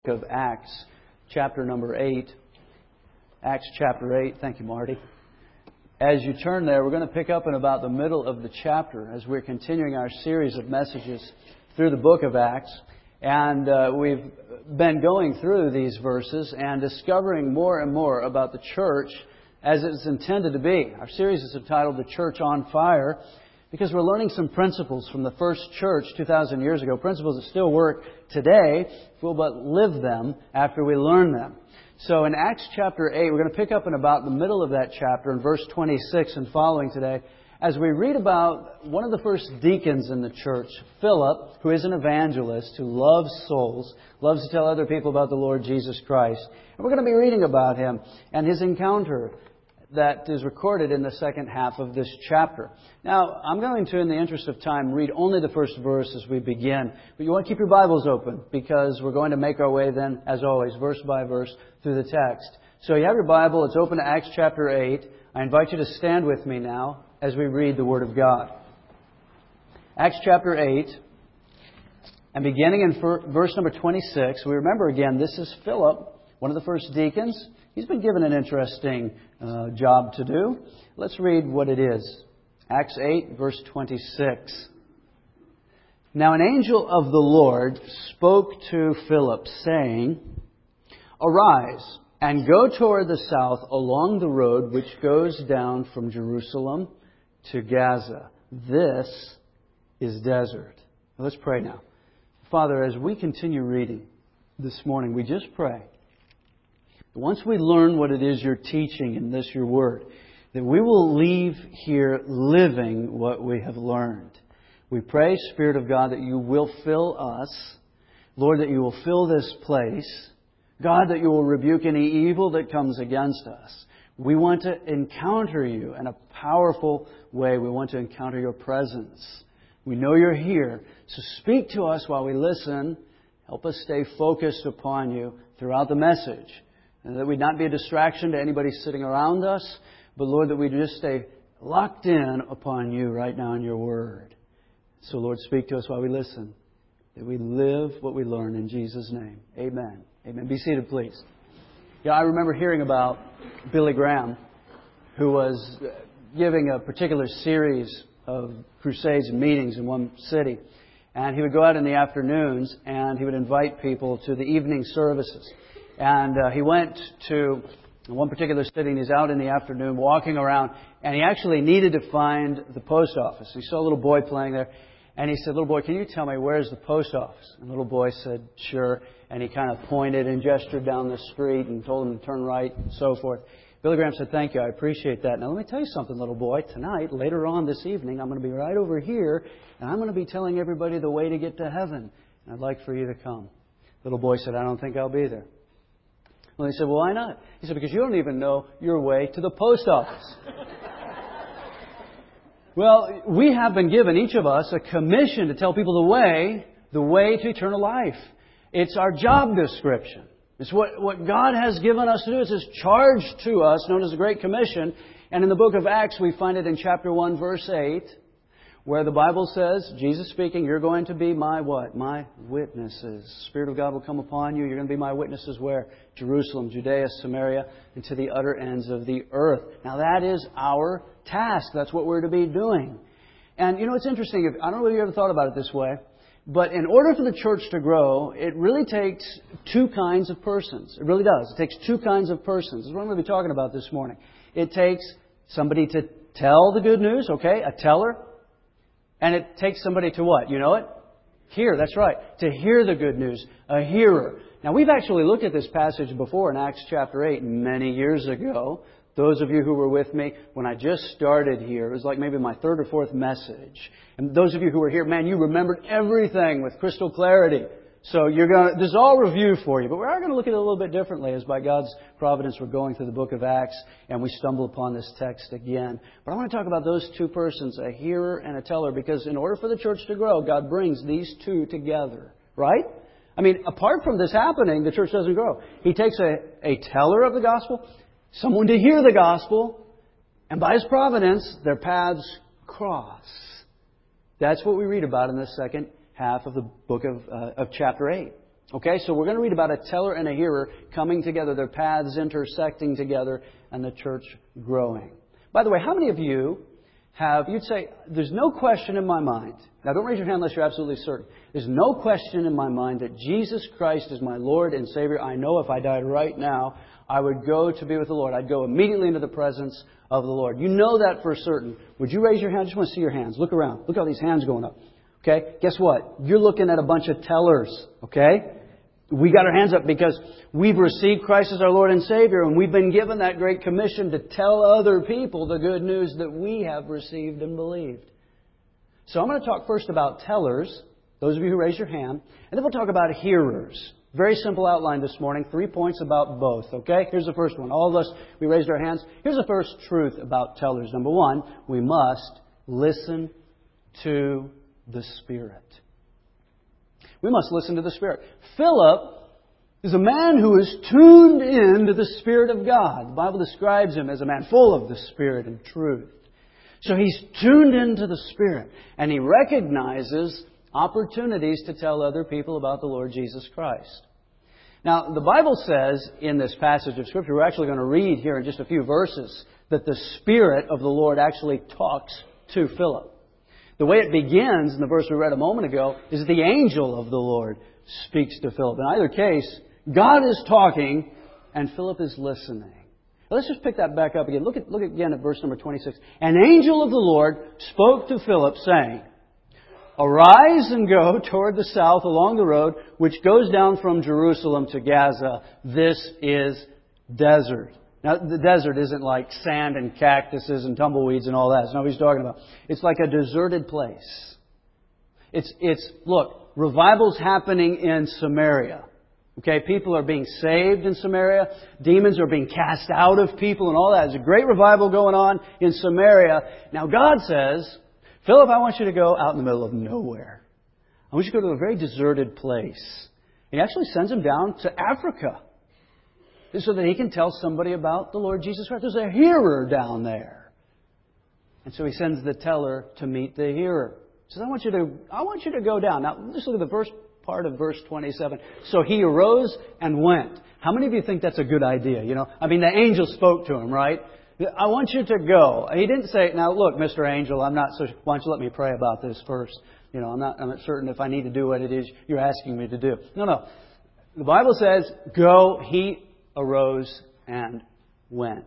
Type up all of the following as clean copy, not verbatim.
of Acts, chapter number 8. Acts chapter 8. Thank you, Marty. As you turn there, we're going to pick up in about the middle of the chapter as we're continuing our series of messages through the book of Acts. And we've been going through these verses and discovering more and more about the church as it's intended to be. Our series is entitled The Church on Fire because we're learning some principles from the first church 2,000 years ago, principles that still work today if we'll but live them after we learn them. So in Acts chapter 8, we're going to pick up in about the middle of that chapter in verse 26 and following today as we read about one of the first deacons in the church, Philip, who is an evangelist, who loves souls, loves to tell other people about the Lord Jesus Christ. And we're going to be reading about him and his encounter that is recorded in the second half of this chapter. Now, I'm going to, in the interest of time, read only the first verse as we begin. But you want to keep your Bibles open because we're going to make our way then, as always, verse by verse through the text. So you have your Bible. It's open to Acts chapter 8. I invite you to stand with me now as we read the Word of God. Acts chapter 8, and beginning in verse number 26, we remember again, this is Philip, one of the first deacons. He's been given an interesting job to do. Let's read what it is. Acts 8, verse 26. Now an angel of the Lord spoke to Philip, saying, Arise, and go toward the south along the road which goes down from Jerusalem to Gaza. This is desert. Let's pray now. Father, as we continue reading this morning, we just pray once we learn what it is you're teaching in this, your Word, that we will leave here living what we have learned. We pray, Spirit of God, that you will fill us. Lord, that you will fill this place. God, that you will rebuke any evil that comes against us. We want to encounter you in a powerful way. We want to encounter your presence. We know you're here. So speak to us while we listen. Help us stay focused upon you throughout the message. And that we not be a distraction to anybody sitting around us, but Lord, that we just stay locked in upon you right now in your Word. So Lord, speak to us while we listen. That we live what we learn in Jesus' name. Amen. Amen. Be seated, please. Yeah, I remember hearing about Billy Graham, who was giving a particular series of crusades and meetings in one city. And he would go out in the afternoons and he would invite people to the evening services. And he went to one particular city and he's out in the afternoon walking around and he actually needed to find the post office. He saw a little boy playing there and he said, little boy, can you tell me where's the post office? And the little boy said, sure. And he kind of pointed and gestured down the street and told him to turn right and so forth. Billy Graham said, thank you, I appreciate that. Now let me tell you something, little boy. Tonight, later on this evening, I'm going to be right over here and I'm going to be telling everybody the way to get to heaven. And I'd like for you to come. Little boy said, I don't think I'll be there. Well, he said, well, why not? He said, because you don't even know your way to the post office. Well, we have been given, each of us, a commission to tell people the way to eternal life. It's our job description. It's what God has given us to do. It's His charge to us, known as the Great Commission. And in the book of Acts, we find it in chapter 1, verse 8, where the Bible says, Jesus speaking, you're going to be my what? My witnesses. The Spirit of God will come upon you. You're going to be my witnesses where? Jerusalem, Judea, Samaria, and to the utter ends of the earth. Now that is our task. That's what we're to be doing. And you know, it's interesting. I don't know if you ever thought about it this way, but in order for the church to grow, it really takes two kinds of persons. It really does. It takes two kinds of persons. This is what I'm going to be talking about this morning. It takes somebody to tell the good news, okay, a teller. And it takes somebody to what? You know it? Hear, that's right. To hear the good news. A hearer. Now, we've actually looked at this passage before in Acts chapter 8 many years ago. Those of you who were with me when I just started here, it was like maybe my third or fourth message. And those of you who were here, man, you remembered everything with crystal clarity. So this is all review for you. But we are going to look at it a little bit differently as by God's providence we're going through the book of Acts and we stumble upon this text again. But I want to talk about those two persons, a hearer and a teller, because in order for the church to grow, God brings these two together. Right? I mean, apart from this happening, the church doesn't grow. He takes a teller of the gospel, someone to hear the gospel, and by His providence, their paths cross. That's what we read about in the second half of the book of chapter 8. Okay, so we're going to read about a teller and a hearer coming together, their paths intersecting together, and the church growing. By the way, how many of you you'd say, there's no question in my mind. Now don't raise your hand unless you're absolutely certain. There's no question in my mind that Jesus Christ is my Lord and Savior. I know if I died right now, I would go to be with the Lord. I'd go immediately into the presence of the Lord. You know that for certain. Would you raise your hand? I just want to see your hands. Look around. Look at all these hands going up. Okay? Guess what? You're looking at a bunch of tellers. Okay? We got our hands up because we've received Christ as our Lord and Savior, and we've been given that great commission to tell other people the good news that we have received and believed. So I'm going to talk first about tellers, those of you who raise your hand, and then we'll talk about hearers. Very simple outline this morning, 3 points about both, okay? Here's the first one. All of us, we raised our hands. Here's the first truth about tellers. Number one, we must listen to the Spirit. We must listen to the Spirit. Philip is a man who is tuned in to the Spirit of God. The Bible describes him as a man full of the Spirit and truth. So he's tuned into the Spirit, and he recognizes opportunities to tell other people about the Lord Jesus Christ. Now, the Bible says in this passage of Scripture, we're actually going to read here in just a few verses, that the Spirit of the Lord actually talks to Philip. The way it begins in the verse we read a moment ago is the angel of the Lord speaks to Philip. In either case, God is talking and Philip is listening. Now, let's just pick that back up again. Look again at verse number 26. An angel of the Lord spoke to Philip, saying, "Arise and go toward the south along the road which goes down from Jerusalem to Gaza. This is desert." Now, the desert isn't like sand and cactuses and tumbleweeds and all that. That's not what he's talking about. It's like a deserted place. Look, revival's happening in Samaria. Okay, people are being saved in Samaria. Demons are being cast out of people and all that. There's a great revival going on in Samaria. Now, God says, "Philip, I want you to go out in the middle of nowhere. I want you to go to a very deserted place." He actually sends him down to Africa, so that he can tell somebody about the Lord Jesus Christ. There's a hearer down there. And so he sends the teller to meet the hearer. He says, I want you to go down. Now, just look at the first part of verse 27. So he arose and went. How many of you think that's a good idea? The angel spoke to him, right? I want you to go. He didn't say, "Now look, Mr. Angel, why don't you let me pray about this first? I'm not certain if I need to do what it is you're asking me to do." No. The Bible says, go. He arose and went.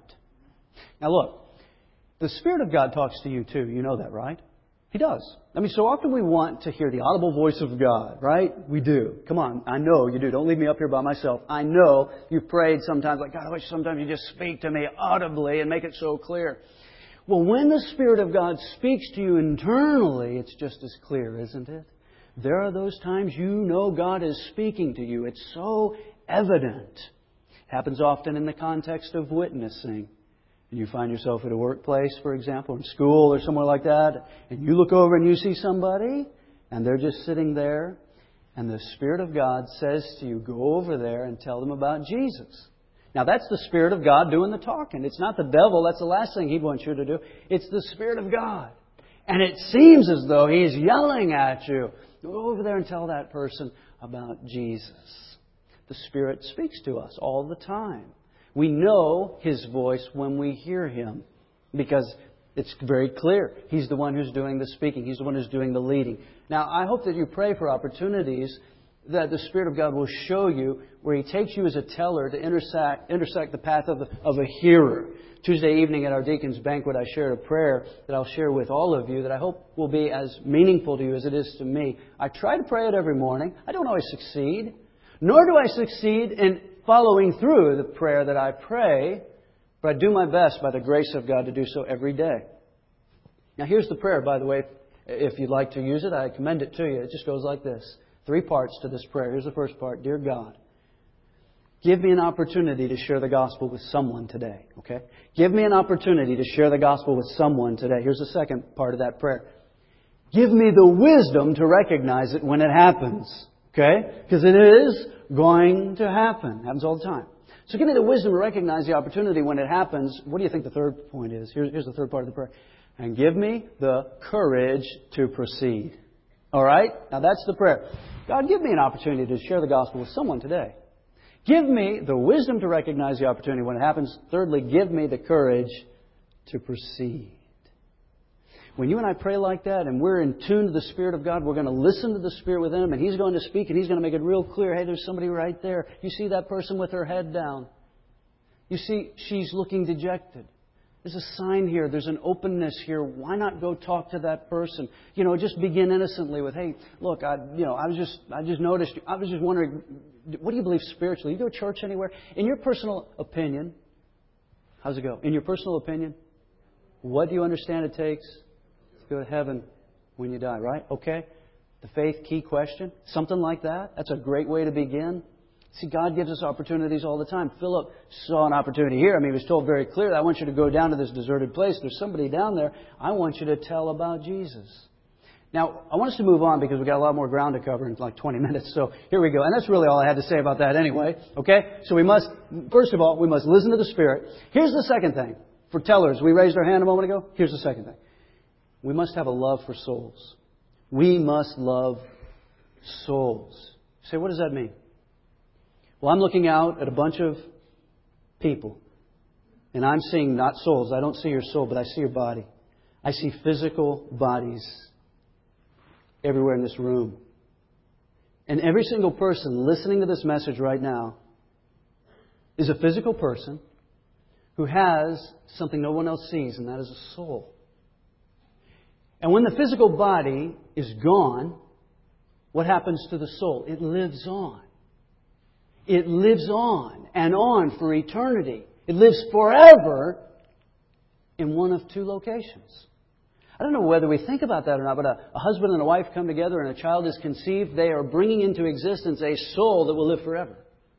Now look, the Spirit of God talks to you too. You know that, right? He does. So often we want to hear the audible voice of God, right? We do. Come on, I know you do. Don't leave me up here by myself. I know you've prayed sometimes like, "God, I wish sometimes you just speak to me audibly and make it so clear." Well, when the Spirit of God speaks to you internally, it's just as clear, isn't it? There are those times you know God is speaking to you. It's so evident. Happens often in the context of witnessing. And you find yourself at a workplace, for example, in school or somewhere like that, and you look over and you see somebody, and they're just sitting there, and the Spirit of God says to you, go over there and tell them about Jesus. Now, that's the Spirit of God doing the talking. It's not the devil. That's the last thing he wants you to do. It's the Spirit of God. And it seems as though he's yelling at you. Go over there and tell that person about Jesus. The Spirit speaks to us all the time. We know His voice when we hear Him because it's very clear. He's the one who's doing the speaking. He's the one who's doing the leading. Now, I hope that you pray for opportunities that the Spirit of God will show you where He takes you as a teller to intersect the path of a hearer. Tuesday evening at our deacon's banquet, I shared a prayer that I'll share with all of you that I hope will be as meaningful to you as it is to me. I try to pray it every morning. I don't always succeed. Nor do I succeed in following through the prayer that I pray, but I do my best by the grace of God to do so every day. Now here's the prayer, by the way. If you'd like to use it, I commend it to you. It just goes like this. 3 parts to this prayer. Here's the first part. Dear God, give me an opportunity to share the gospel with someone today. Okay? Give me an opportunity to share the gospel with someone today. Here's the second part of that prayer. Give me the wisdom to recognize it when it happens. Okay? Because it is going to happen. It happens all the time. So give me the wisdom to recognize the opportunity when it happens. What do you think the third point is? Here's the third part of the prayer. And give me the courage to proceed. All right? Now that's the prayer. God, give me an opportunity to share the gospel with someone today. Give me the wisdom to recognize the opportunity when it happens. Thirdly, give me the courage to proceed. When you and I pray like that and we're in tune to the Spirit of God, we're going to listen to the Spirit within Him, and He's going to speak and He's going to make it real clear. Hey, there's somebody right there. You see that person with her head down. You see, she's looking dejected. There's a sign here. There's an openness here. Why not go talk to that person? Just begin innocently with, hey, look, I just noticed. I was just wondering, what do you believe spiritually? You go to church anywhere? In your personal opinion, how's it go? In your personal opinion, what do you understand it takes to go to heaven when you die, right? Okay. The faith key question. Something like that. That's a great way to begin. See, God gives us opportunities all the time. Philip saw an opportunity here. He was told very clearly, I want you to go down to this deserted place. There's somebody down there. I want you to tell about Jesus. Now, I want us to move on because we've got a lot more ground to cover in like 20 minutes. So here we go. And that's really all I had to say about that anyway. Okay? So first of all, we must listen to the Spirit. Here's the second thing. For tellers, we raised our hand a moment ago. Here's the second thing. We must have a love for souls. We must love souls. You say, what does that mean? Well, I'm looking out at a bunch of people, and I'm seeing not souls. I don't see your soul, but I see your body. I see physical bodies everywhere in this room. And every single person listening to this message right now is a physical person who has something no one else sees, and that is a soul. And when the physical body is gone, what happens to the soul? It lives on. It lives on and on for eternity. It lives forever in one of two locations. I don't know whether we think about that or not, but a husband and a wife come together and a child is conceived. They are bringing into existence a soul that will live forever.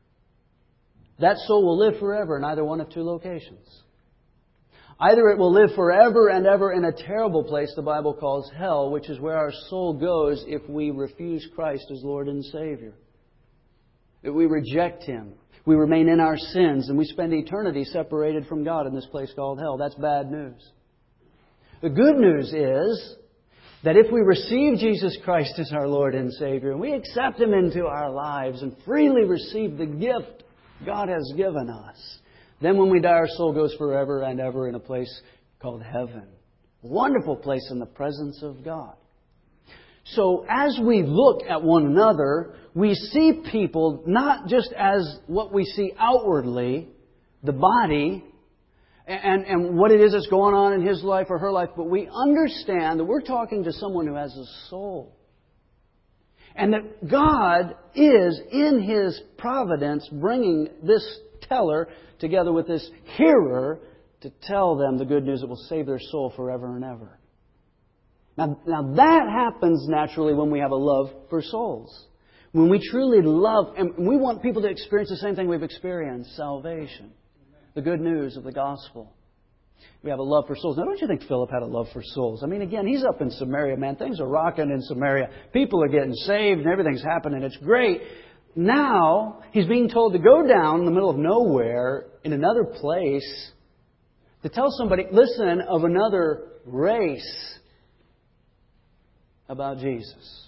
That soul will live forever in either one of two locations. Either it will live forever and ever in a terrible place the Bible calls hell, which is where our soul goes if we refuse Christ as Lord and Savior. If we reject Him, we remain in our sins, and we spend eternity separated from God in this place called hell. That's bad news. The good news is that if we receive Jesus Christ as our Lord and Savior, and we accept Him into our lives and freely receive the gift God has given us, then when we die, our soul goes forever and ever in a place called heaven. A wonderful place in the presence of God. So as we look at one another, we see people not just as what we see outwardly, the body, and what it is that's going on in his life or her life, but we understand that we're talking to someone who has a soul. And that God is, in His providence, bringing this teller together with this hearer to tell them the good news that will save their soul forever and ever. Now that happens naturally when we have a love for souls. When we truly love, and we want people to experience the same thing we've experienced, salvation. The good news of the gospel. We have a love for souls. Now, don't you think Philip had a love for souls? Again, he's up in Samaria, man. Things are rocking in Samaria. People are getting saved and everything's happening. It's great. Now, he's being told to go down in the middle of nowhere in another place to tell somebody, listen, of another race about Jesus.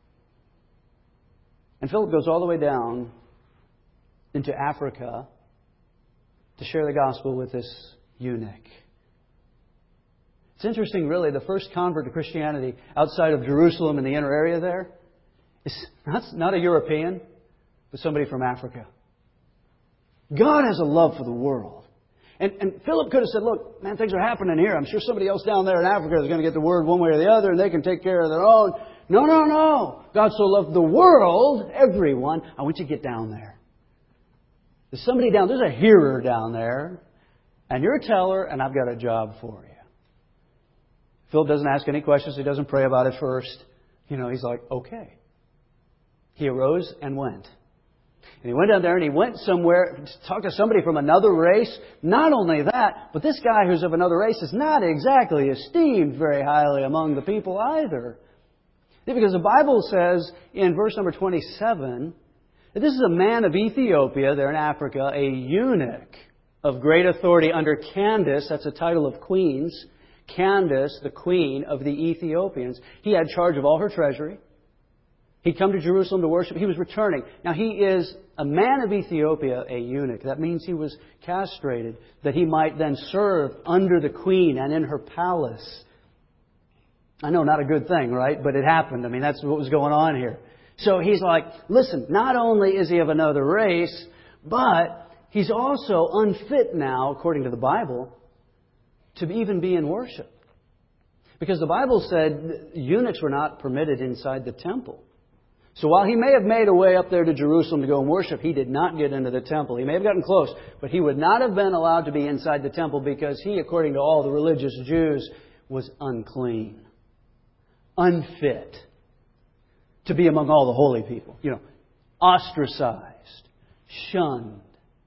And Philip goes all the way down into Africa to share the gospel with this eunuch. It's interesting, really, the first convert to Christianity outside of Jerusalem in the inner area there is not a European, but somebody from Africa. God has a love for the world. And Philip could have said, look, man, things are happening here. I'm sure somebody else down there in Africa is going to get the word one way or the other, and they can take care of their own. No. God so loved the world, everyone. I want you to get down there. There's somebody there's a hearer down there, and you're a teller, and I've got a job for you. Philip doesn't ask any questions. He doesn't pray about it first. He's like, okay. He arose and went. And he went down there and he went somewhere to talk to somebody from another race. Not only that, but this guy who's of another race is not exactly esteemed very highly among the people either. Because the Bible says in verse number 27 that this is a man of Ethiopia, there in Africa, a eunuch of great authority under Candace. That's a title of queens. Candace, the queen of the Ethiopians. He had charge of all her treasury. He'd come to Jerusalem to worship. He was returning. Now, he is a man of Ethiopia, a eunuch. That means he was castrated, that he might then serve under the queen and in her palace. I know, not a good thing, right? But it happened. I mean, that's what was going on here. So he's like, listen, not only is he of another race, but he's also unfit now, according to the Bible, to even be in worship. Because the Bible said eunuchs were not permitted inside the temple. So while he may have made a way up there to Jerusalem to go and worship, he did not get into the temple. He may have gotten close, but he would not have been allowed to be inside the temple because he, according to all the religious Jews, was unclean, unfit to be among all the holy people. You know, ostracized, shunned.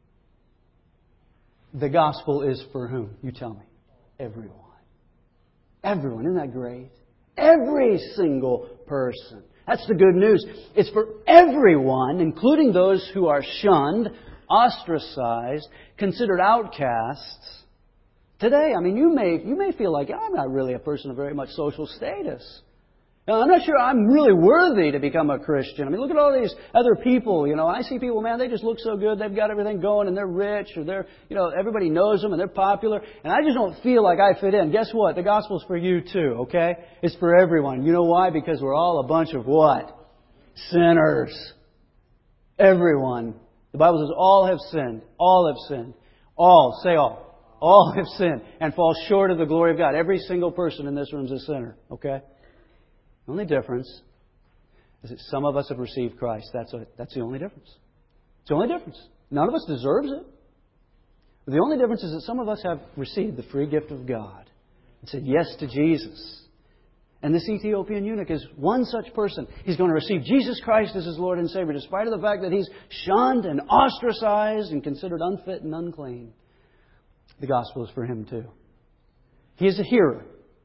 The gospel is for whom? You tell me. Everyone. Everyone. Isn't that great? Every single person. That's the good news. It's for everyone, including those who are shunned, ostracized, considered outcasts. Today, I mean, you may feel like, I'm not really a person of very much social status. Now, I'm not sure I'm really worthy to become a Christian. I mean, look at all these other people. You know, I see people, man, they just look so good. They've got everything going and they're rich or they're, you know, everybody knows them and they're popular. And I just don't feel like I fit in. Guess what? The gospel's for you too, okay? It's for everyone. You know why? Because we're all a bunch of what? Sinners. Everyone. The Bible says all have sinned. All have sinned. All. Say all. All have sinned and fall short of the glory of God. Every single person in this room is a sinner, okay? The only difference is that some of us have received Christ. That's the only difference. It's the only difference. None of us deserves it. But the only difference is that some of us have received the free gift of God and said yes to Jesus. And this Ethiopian eunuch is one such person. He's going to receive Jesus Christ as his Lord and Savior, despite of the fact that he's shunned and ostracized and considered unfit and unclean. The gospel is for him too. He is a hearer.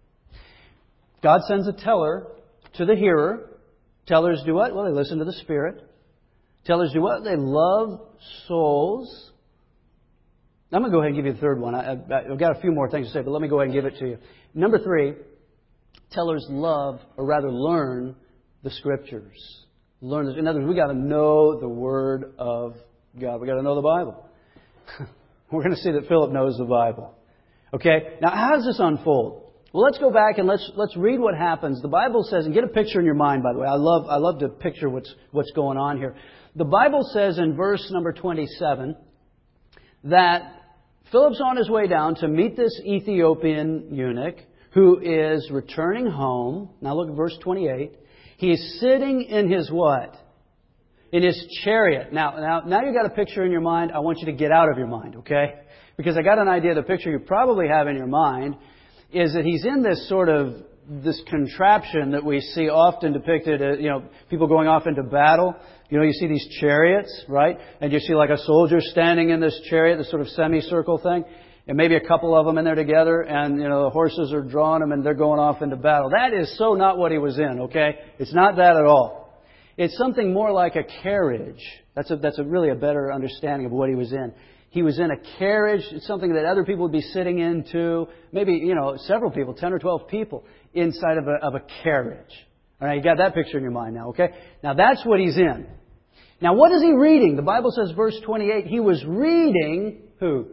God sends a teller to the hearer. Tellers do what? Well, they listen to the Spirit. Tellers do what? They love souls. I'm going to go ahead and give you the third one. I've got a few more things to say, but let me go ahead and give it to you. Number 3, tellers love, or rather learn, the Scriptures. Learn this. In other words, we've got to know the Word of God. We've got to know the Bible. We're going to see that Philip knows the Bible. Okay? Now, how does this unfold? Well, let's go back and let's read what happens. The Bible says, and get a picture in your mind, by the way. I love to picture what's going on here. The Bible says in verse number 27 that Philip's on his way down to meet this Ethiopian eunuch who is returning home. Now look at verse 28. He is sitting in his what? In his chariot. Now you got a picture in your mind. I want you to get out of your mind, okay? Because I got an idea. The picture you probably have in your mind is that he's in this contraption that we see often depicted as, people going off into battle. You see these chariots, right? And you see like a soldier standing in this chariot, this sort of semicircle thing. And maybe a couple of them in there together, and, the horses are drawing them and they're going off into battle. That is so not what he was in, okay? It's not that at all. It's something more like a carriage. That's really a better understanding of what he was in. He was in a carriage. It's something that other people would be sitting in too. Maybe, several people, 10 or 12 people inside of a carriage. All right, you got that picture in your mind now, okay? Now that's what he's in. Now what is he reading? The Bible says, verse 28, he was reading who?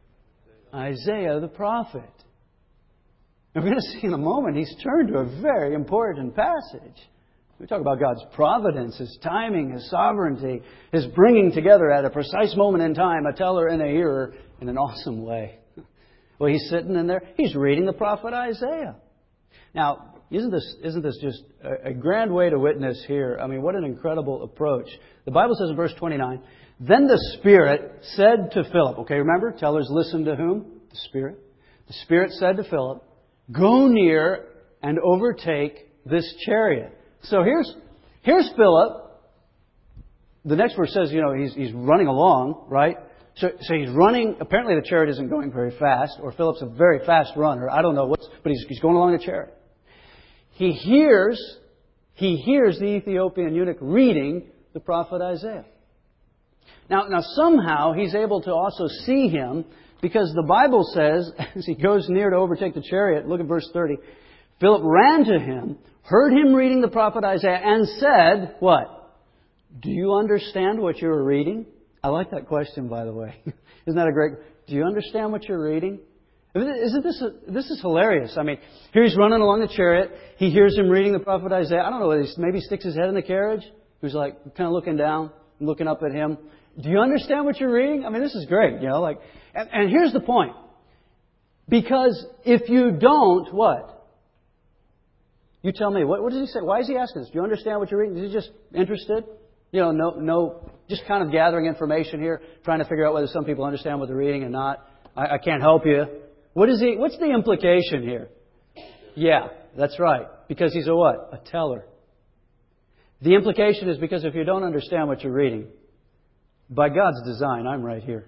Isaiah the prophet. And we're going to see in a moment he's turned to a very important passage. We talk about God's providence, His timing, His sovereignty, His bringing together at a precise moment in time a teller and a hearer in an awesome way. Well, he's sitting in there. He's reading the prophet Isaiah. Now, isn't this just a grand way to witness here? I mean, what an incredible approach. The Bible says in verse 29, then the Spirit said to Philip, okay, remember, tellers listen to whom? The Spirit. The Spirit said to Philip, go near and overtake this chariot. So here's Philip. The next verse says, he's running along, right? So he's running. Apparently the chariot isn't going very fast, or Philip's a very fast runner. I don't know but he's going along the chariot. He hears the Ethiopian eunuch reading the prophet Isaiah. Now somehow he's able to also see him, because the Bible says, as he goes near to overtake the chariot, look at verse 30, Philip ran to him, heard him reading the prophet Isaiah, and said, what? Do you understand what you are reading? I like that question, by the way. Isn't that a great... Do you understand what you're reading? Isn't this is hilarious. I mean, here he's running along the chariot. He hears him reading the prophet Isaiah. I don't know whether he maybe sticks his head in the carriage. He's like kind of looking down, looking up at him. Do you understand what you're reading? I mean, this is great, you know. Like, and here's the point. Because if you don't, what? You tell me. What does he say? Why is he asking this? Do you understand what you're reading? Is he just interested? You know, no, just kind of gathering information here, trying to figure out whether some people understand what they're reading or not. I can't help you. What's the implication here? Yeah, that's right. Because he's a what? A teller. The implication is because if you don't understand what you're reading, by God's design, I'm right here.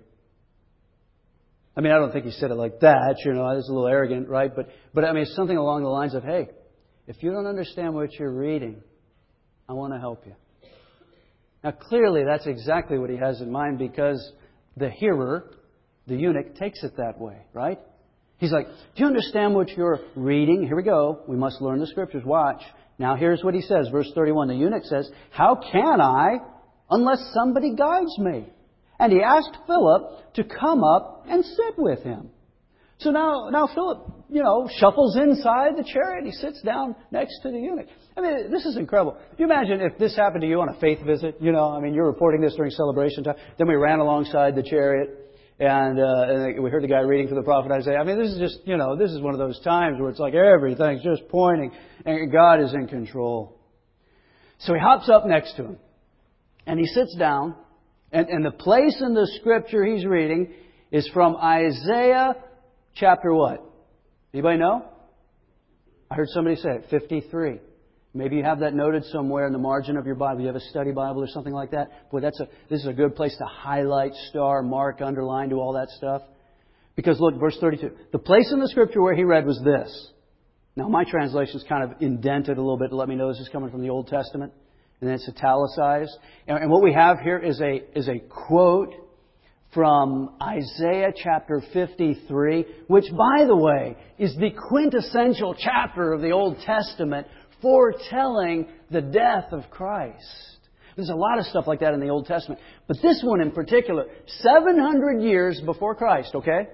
I mean, I don't think he said it like that, you know, it's a little arrogant, right? But I mean, it's something along the lines of, hey, if you don't understand what you're reading, I want to help you. Now, clearly, that's exactly what he has in mind because the hearer, the eunuch, takes it that way, right? He's like, do you understand what you're reading? Here we go. We must learn the Scriptures. Watch. Now, here's what he says. Verse 31. The eunuch says, how can I unless somebody guides me? And he asked Philip to come up and sit with him. So now Philip, you know, shuffles inside the chariot. He sits down next to the eunuch. I mean, this is incredible. Can you imagine if this happened to you on a faith visit? You know, I mean, you're reporting this during celebration time. Then we ran alongside the chariot, and we heard the guy reading from the prophet Isaiah. I mean, this is just, you know, this is one of those times where it's like everything's just pointing, and God is in control. So he hops up next to him, and he sits down, and the place in the Scripture he's reading is from Isaiah chapter what? Anybody know? I heard somebody say it, 53. Maybe you have that noted somewhere in the margin of your Bible. You have a study Bible or something like that. Boy, this is a good place to highlight, star, mark, underline, do all that stuff. Because look, verse 32. The place in the Scripture where he read was this. Now, my translation's kind of indented a little bit to let me know this is coming from the Old Testament. And then it's italicized. And what we have here is a quote from Isaiah chapter 53, which, by the way, is the quintessential chapter of the Old Testament foretelling the death of Christ. There's a lot of stuff like that in the Old Testament. But this one in particular, 700 years before Christ, okay?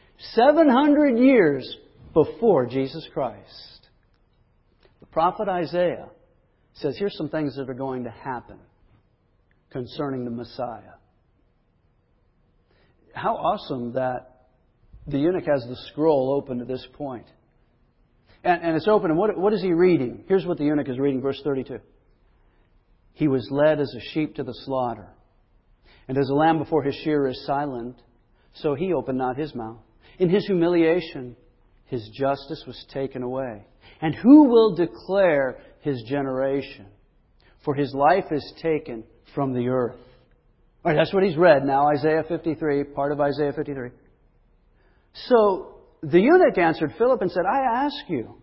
700 years before Jesus Christ. The prophet Isaiah says, here's some things that are going to happen concerning the Messiah. How awesome that the eunuch has the scroll open to this point. And it's open, and what is he reading? Here's what the eunuch is reading, verse 32. He was led as a sheep to the slaughter, and as a lamb before his shearer is silent, so he opened not his mouth. In his humiliation, his justice was taken away. And who will declare his generation? For his life is taken from the earth. All right, that's what he's read now, Isaiah 53, part of Isaiah 53. So the eunuch answered Philip and said, I ask you,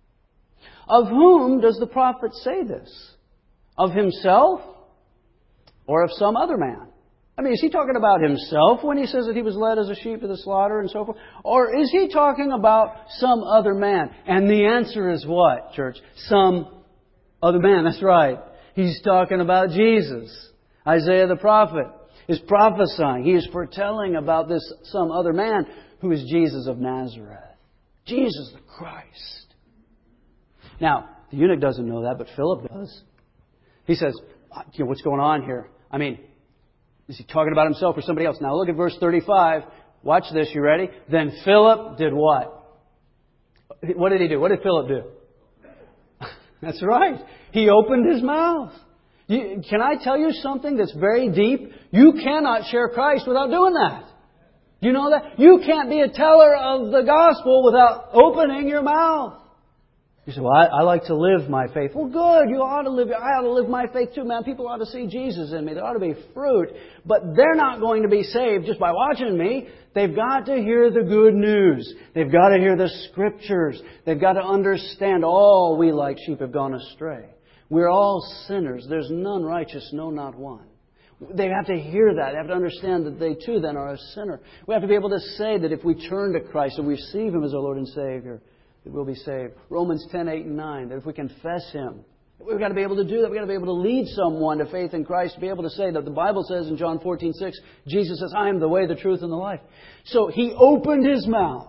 of whom does the prophet say this? Of himself or of some other man? I mean, is he talking about himself when he says that he was led as a sheep to the slaughter and so forth? Or is he talking about some other man? And the answer is what, church? Some other man. That's right. He's talking about Jesus. Isaiah the prophet is prophesying. He is foretelling about this some other man who is Jesus of Nazareth. Jesus the Christ. Now, the eunuch doesn't know that, but Philip does. He says, what's going on here? I mean, is he talking about himself or somebody else? Now look at verse 35. Watch this. You ready? Then Philip did what? What did he do? What did Philip do? That's right. He opened his mouth. Can I tell you something that's very deep? You cannot share Christ without doing that. Do you know that? You can't be a teller of the gospel without opening your mouth. You say, well, I like to live my faith. Well, good. You ought to live. I ought to live my faith too, man. People ought to see Jesus in me. There ought to be fruit. But they're not going to be saved just by watching me. They've got to hear the good news. They've got to hear the Scriptures. They've got to understand all we like sheep have gone astray. We're all sinners. There's none righteous, no, not one. They have to hear that. They have to understand that they too then are a sinner. We have to be able to say that if we turn to Christ and we receive Him as our Lord and Savior, that we'll be saved. Romans 10, 8, and 9, that if we confess Him, we've got to be able to do that. We've got to be able to lead someone to faith in Christ, to be able to say that the Bible says in John 14, 6, Jesus says, I am the way, the truth, and the life. So He opened His mouth.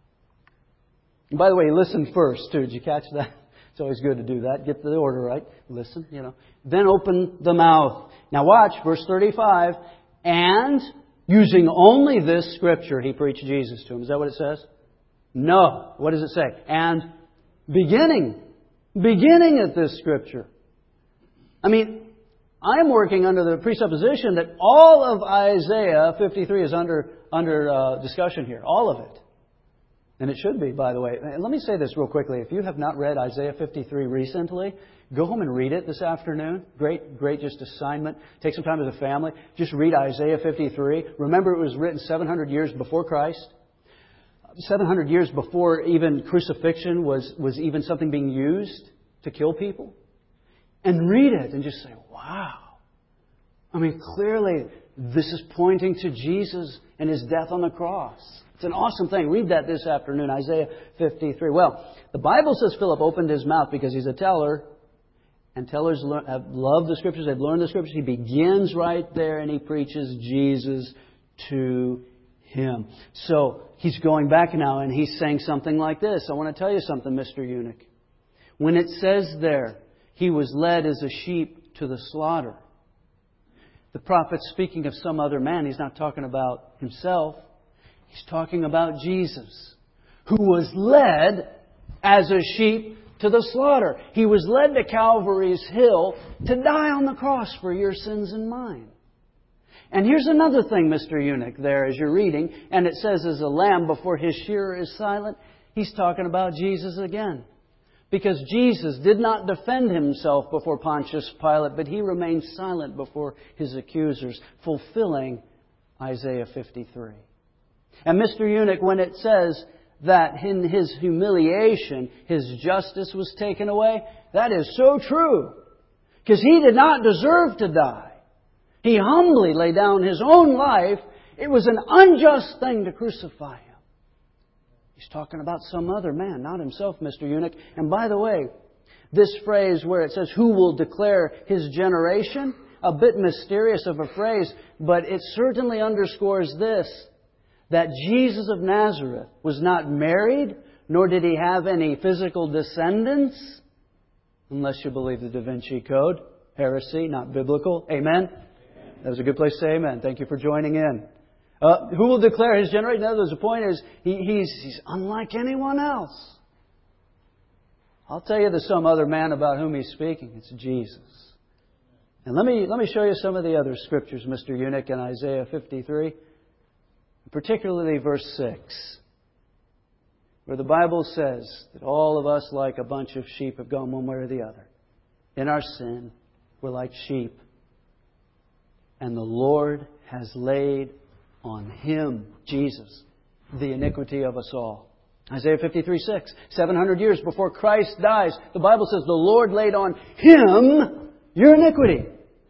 And by the way, He listened first, too. Did you catch that? It's always good to do that. Get the order right. Listen, Then open the mouth. Now watch, verse 35. And using only this Scripture, He preached Jesus to him. Is that what it says? No. What does it say? And beginning at this Scripture. I mean, I'm working under the presupposition that all of Isaiah 53 is under discussion here. All of it. And it should be, by the way. And let me say this real quickly. If you have not read Isaiah 53 recently, go home and read it this afternoon. Great just assignment. Take some time as a family. Just read Isaiah 53. Remember, it was written 700 years before Christ. 700 years before even crucifixion was even something being used to kill people. And read it and just say, wow. I mean, clearly, this is pointing to Jesus and His death on the cross. It's an awesome thing. Read that this afternoon, Isaiah 53. Well, the Bible says Philip opened his mouth because he's a teller. And tellers have loved the Scriptures. They've learned the Scriptures. He begins right there and he preaches Jesus to him. So he's going back now and he's saying something like this. I want to tell you something, Mr. Eunuch. When it says there, he was led as a sheep to the slaughter. The prophet's speaking of some other man. He's not talking about himself. He's talking about Jesus, who was led as a sheep to the slaughter. He was led to Calvary's hill to die on the cross for your sins and mine. And here's another thing, Mr. Eunuch, there as you're reading, and it says, as a lamb before his shearer is silent, he's talking about Jesus again. Because Jesus did not defend Himself before Pontius Pilate, but He remained silent before His accusers, fulfilling Isaiah 53. And Mr. Eunuch, when it says that in His humiliation, His justice was taken away, that is so true. Because He did not deserve to die. He humbly laid down His own life. It was an unjust thing to crucify Him. He's talking about some other man, not Himself, Mr. Eunuch. And by the way, this phrase where it says, who will declare His generation? A bit mysterious of a phrase, but it certainly underscores this, that Jesus of Nazareth was not married, nor did He have any physical descendants, unless you believe the Da Vinci Code. Heresy, not biblical. Amen? That was a good place to say amen. Thank you for joining in. Who will declare His generation? In other words, the point is, He's unlike anyone else. I'll tell you there's some other man about whom He's speaking. It's Jesus. And let me show you some of the other Scriptures, Mr. Eunuch, in Isaiah 53. Particularly verse 6, where the Bible says that all of us, like a bunch of sheep, have gone one way or the other. In our sin, we're like sheep. And the Lord has laid on Him, Jesus, the iniquity of us all. Isaiah 53, 6. 700 years before Christ dies, the Bible says the Lord laid on Him your iniquity.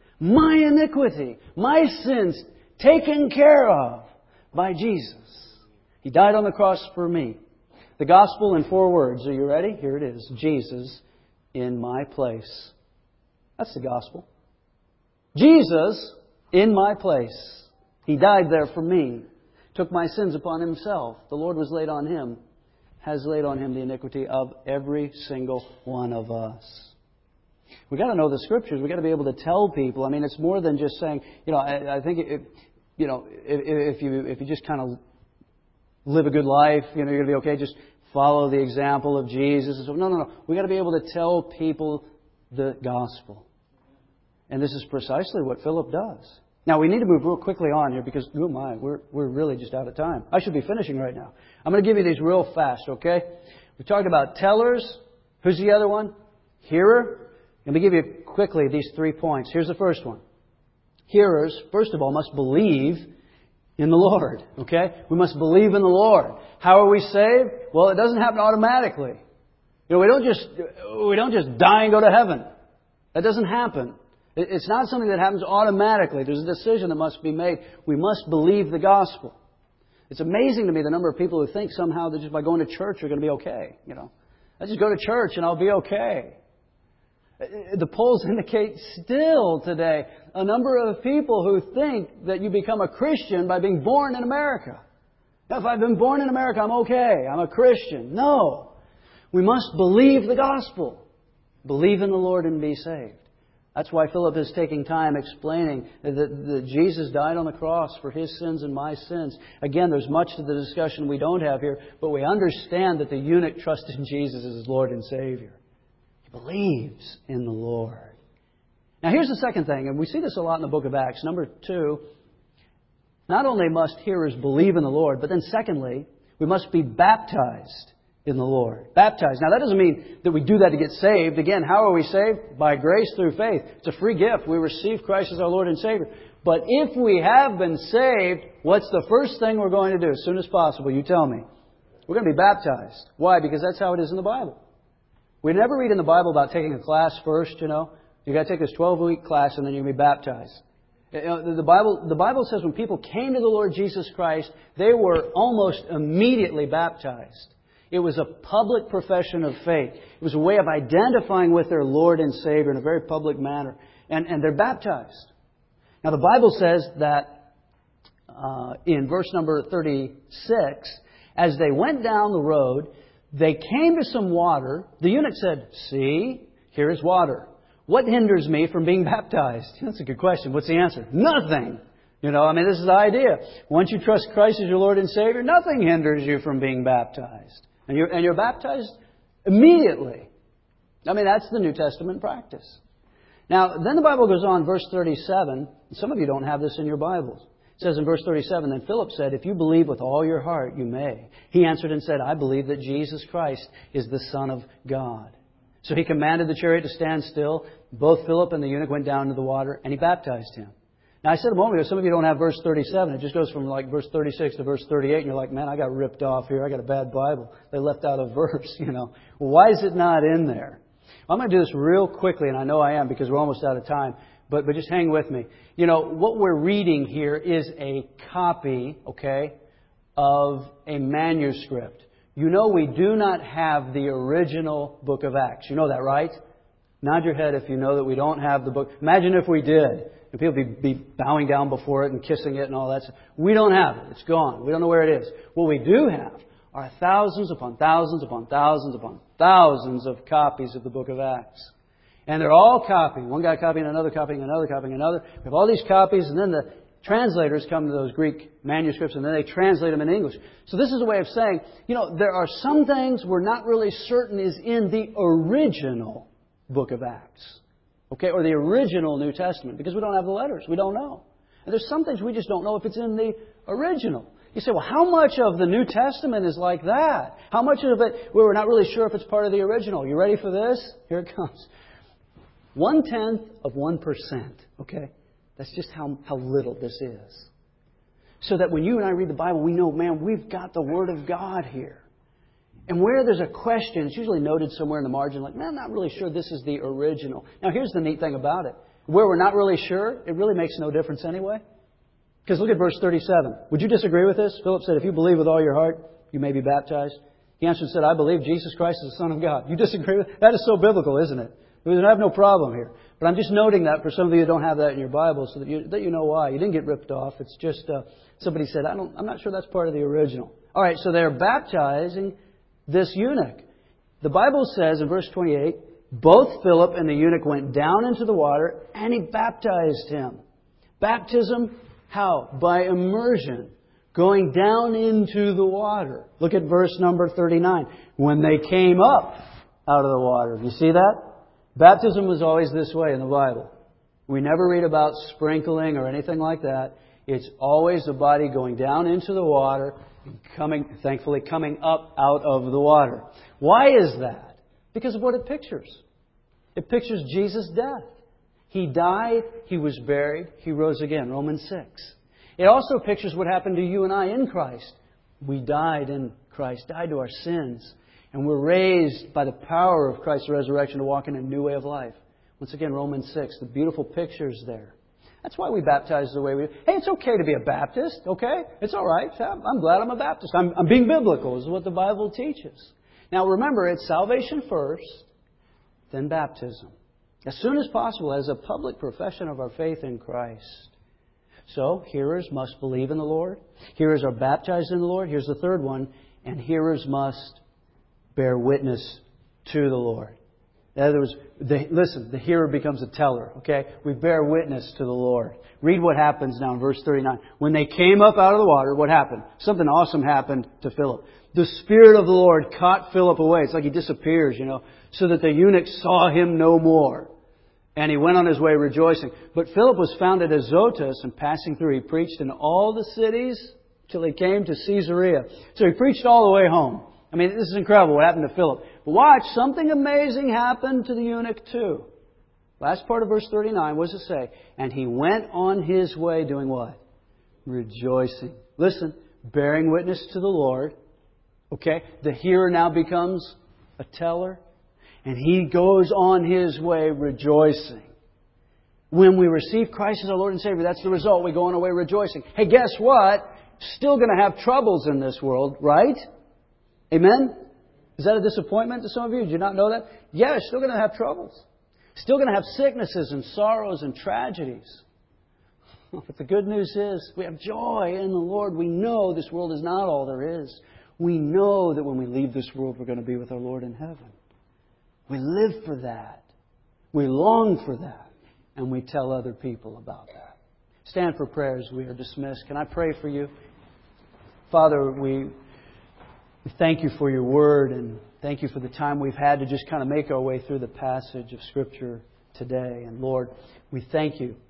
My sins taken care of by Jesus. He died on the cross for me. The gospel in 4 words. Are you ready? Here it is. Jesus in my place. That's the gospel. Jesus in my place. He died there for me. Took my sins upon Himself. The Lord was laid on Him. Has laid on Him the iniquity of every single one of us. We've got to know the Scriptures. We've got to be able to tell people. I mean, it's more than just saying, I think if you just kind of live a good life, you're going to be okay. Just follow the example of Jesus. No. We've got to be able to tell people the gospel. And this is precisely what Philip does. Now, we need to move real quickly on here because, oh my, we're really just out of time. I should be finishing right now. I'm going to give you these real fast, okay? We talked about tellers. Who's the other one? Hearer. Let me give you quickly these 3 points. Here's the first one. Hearers, first of all, must believe in the Lord. Okay? We must believe in the Lord. How are we saved? Well, it doesn't happen automatically. We don't just die and go to heaven. That doesn't happen. It's not something that happens automatically. There's a decision that must be made. We must believe the gospel. It's amazing to me the number of people who think somehow that just by going to church are going to be okay. I just go to church and I'll be okay. The polls indicate still today a number of people who think that you become a Christian by being born in America. Now, if I've been born in America, I'm okay. I'm a Christian. No. We must believe the gospel. Believe in the Lord and be saved. That's why Philip is taking time explaining that Jesus died on the cross for his sins and my sins. Again, there's much to the discussion we don't have here, but we understand that the eunuch trusted in Jesus as his Lord and Savior. He believes in the Lord. Now here's the second thing, and we see this a lot in the book of Acts. Number 2, not only must hearers believe in the Lord, but then secondly, we must be baptized in the Lord. Baptized. Now that doesn't mean that we do that to get saved. Again, how are we saved? By grace through faith. It's a free gift. We receive Christ as our Lord and Savior. But if we have been saved, what's the first thing we're going to do as soon as possible? You tell me. We're going to be baptized. Why? Because that's how it is in the Bible. We never read in the Bible about taking a class first, You've got to take this 12-week class and then you're going to be baptized. The Bible says when people came to the Lord Jesus Christ, they were almost immediately baptized. It was a public profession of faith. It was a way of identifying with their Lord and Savior in a very public manner. And they're baptized. Now the Bible says that in verse number 36, as they went down the road, they came to some water. The eunuch said, "See, here is water. What hinders me from being baptized?" That's a good question. What's the answer? Nothing. This is the idea. Once you trust Christ as your Lord and Savior, nothing hinders you from being baptized. And you're baptized immediately. That's the New Testament practice. Now, then the Bible goes on, verse 37. Some of you don't have this in your Bibles. It says in verse 37, "Then Philip said, 'If you believe with all your heart, you may.' He answered and said, 'I believe that Jesus Christ is the Son of God.' So he commanded the chariot to stand still. Both Philip and the eunuch went down into the water, and he baptized him." Now, I said a moment ago, some of you don't have verse 37. It just goes from verse 36 to verse 38, and you're like, "Man, I got ripped off here. I got a bad Bible. They left out a verse, Well, why is it not in there? I'm going to do this real quickly, and I know I am because we're almost out of time, but just hang with me. What we're reading here is a copy, of a manuscript. We do not have the original book of Acts. You know that, right? Nod your head if you know that we don't have the book. Imagine if we did. And people would be bowing down before it and kissing it and all that stuff. We don't have it. It's gone. We don't know where it is. What we do have are thousands upon thousands upon thousands upon thousands of copies of the book of Acts. And they're all copying. One guy copying another, copying another, copying another. We have all these copies, and then the translators come to those Greek manuscripts, and then they translate them in English. So this is a way of saying, there are some things we're not really certain is in the original book of Acts. Or the original New Testament, because we don't have the letters. We don't know. And there's some things we just don't know if it's in the original. You say, well, how much of the New Testament is like that? How much of it, we're not really sure if it's part of the original. You ready for this? Here it comes. 0.1%. That's just how little this is. So that when you and I read the Bible, we know, man, we've got the Word of God here. And where there's a question, it's usually noted somewhere in the margin, like, man, I'm not really sure this is the original. Now, here's the neat thing about it. Where we're not really sure, it really makes no difference anyway. Because look at verse 37. Would you disagree with this? Philip said, "If you believe with all your heart, you may be baptized." He answered and said, "I believe Jesus Christ is the Son of God." You disagree with that? That is so biblical, isn't it? We have no problem here. But I'm just noting that for some of you who don't have that in your Bible so that you know why. You didn't get ripped off. It's just somebody said, I'm not sure that's part of the original. All right, so they're baptizing this eunuch. The Bible says in verse 28, both Philip and the eunuch went down into the water and he baptized him. Baptism, how? By immersion. Going down into the water. Look at verse number 39. When they came up out of the water. Do you see that? Baptism was always this way in the Bible. We never read about sprinkling or anything like that. It's always the body going down into the water and thankfully coming up out of the water. Why is that? Because of what it pictures. It pictures Jesus' death. He died, He was buried, He rose again. Romans 6. It also pictures what happened to you and I in Christ. We died in Christ, died to our sins, and we're raised by the power of Christ's resurrection to walk in a new way of life. Once again, Romans 6, the beautiful pictures there. That's why we baptize the way we do. Hey, it's okay to be a Baptist, okay? It's all right. I'm glad I'm a Baptist. I'm being biblical, is what the Bible teaches. Now remember, it's salvation first, then baptism. As soon as possible, as a public profession of our faith in Christ. So, hearers must believe in the Lord. Hearers are baptized in the Lord. Here's the third one. And hearers must bear witness to the Lord. In other words, the hearer becomes a teller, okay? We bear witness to the Lord. Read what happens now in verse 39. When they came up out of the water, what happened? Something awesome happened to Philip. The Spirit of the Lord caught Philip away. It's like he disappears, so that the eunuch saw him no more. And he went on his way rejoicing. But Philip was found at Azotus, and passing through, he preached in all the cities till he came to Caesarea. So he preached all the way home. I mean, this is incredible what happened to Philip. But watch, something amazing happened to the eunuch too. Last part of verse 39, what does it say? And he went on his way doing what? Rejoicing. Listen, bearing witness to the Lord. Okay? The hearer now becomes a teller. And he goes on his way rejoicing. When we receive Christ as our Lord and Savior, that's the result. We go on our way rejoicing. Hey, guess what? Still going to have troubles in this world, right? Amen? Is that a disappointment to some of you? Did you not know that? Yeah, you're still going to have troubles. Still going to have sicknesses and sorrows and tragedies. But the good news is we have joy in the Lord. We know this world is not all there is. We know that when we leave this world, we're going to be with our Lord in heaven. We live for that. We long for that. And we tell other people about that. Stand for prayers. We are dismissed. Can I pray for you? Father, we thank you for your word, and thank you for the time we've had to just kind of make our way through the passage of Scripture today. And Lord, we thank you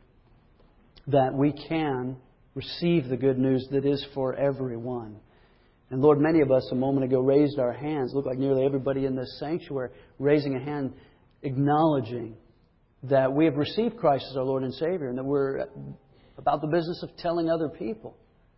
that we can receive the good news that is for everyone. And Lord, many of us a moment ago raised our hands. Looked like nearly everybody in this sanctuary raising a hand, acknowledging that we have received Christ as our Lord and Savior, and that we're about the business of telling other people.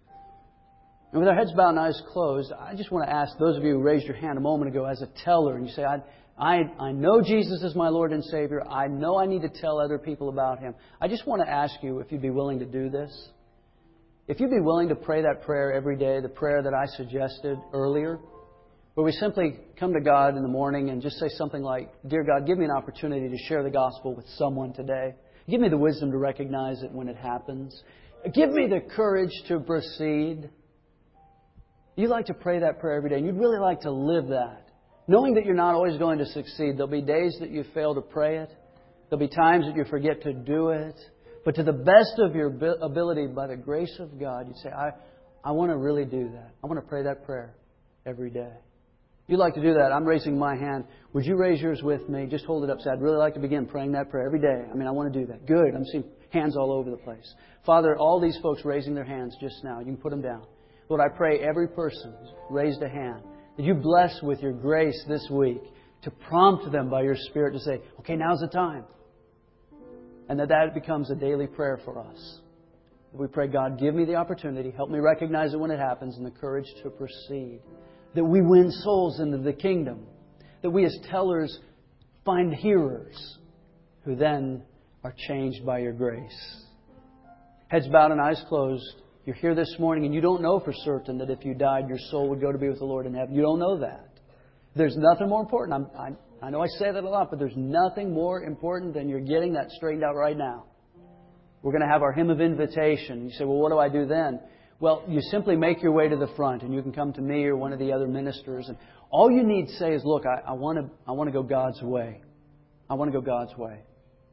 And with our heads bowed and eyes closed, I just want to ask those of you who raised your hand a moment ago as a teller, and you say, I know Jesus is my Lord and Savior. I know I need to tell other people about Him. I just want to ask you if you'd be willing to do this. If you'd be willing to pray that prayer every day, the prayer that I suggested earlier, where we simply come to God in the morning and just say something like, Dear God, give me an opportunity to share the gospel with someone today. Give me the wisdom to recognize it when it happens. Give me the courage to proceed. You'd like to pray that prayer every day, and you'd really like to live that. Knowing that you're not always going to succeed. There'll be days that you fail to pray it. There'll be times that you forget to do it. But to the best of your ability, by the grace of God, you'd say, I want to really do that. I want to pray that prayer every day. If you'd like to do that, I'm raising my hand. Would you raise yours with me? Just hold it up. Say, I'd really like to begin praying that prayer every day. I want to do that. Good. I'm seeing hands all over the place. Father, all these folks raising their hands just now, you can put them down. Lord, I pray every person who's raised a hand, that you bless with your grace this week to prompt them by your Spirit to say, okay, now's the time. And that becomes a daily prayer for us. We pray, God, give me the opportunity. Help me recognize it when it happens and the courage to proceed. That we win souls into the kingdom. That we as tellers find hearers who then are changed by your grace. Heads bowed and eyes closed. You're here this morning and you don't know for certain that if you died, your soul would go to be with the Lord in heaven. You don't know that. There's nothing more important. I know I say that a lot, but there's nothing more important than you're getting that straightened out right now. We're going to have our hymn of invitation. You say, well, what do I do then? Well, you simply make your way to the front, and you can come to me or one of the other ministers. And all you need to say is, look, I want to go God's way. I want to go God's way.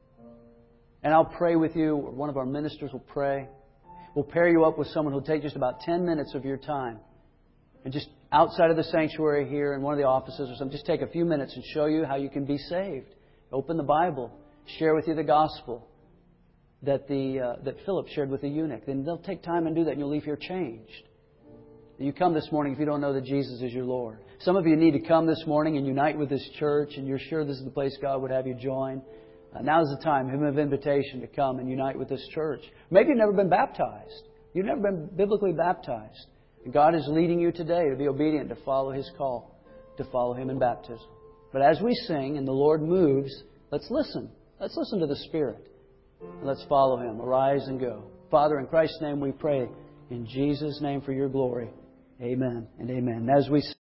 And I'll pray with you, or one of our ministers will pray. We'll pair you up with someone who'll take just about 10 minutes of your time. And just outside of the sanctuary here in one of the offices or something, just take a few minutes and show you how you can be saved. Open the Bible. Share with you the gospel that Philip shared with the eunuch. Then they'll take time and do that, and you'll leave here changed. You come this morning if you don't know that Jesus is your Lord. Some of you need to come this morning and unite with this church, and you're sure this is the place God would have you join. Now's the time, hymn of invitation, to come and unite with this church. Maybe you've never been baptized. You've never been biblically baptized. And God is leading you today to be obedient, to follow His call, to follow Him in baptism. But as we sing and the Lord moves, let's listen. Let's listen to the Spirit. Let's follow Him. Arise and go. Father, in Christ's name we pray. In Jesus' name for Your glory. Amen and amen. As we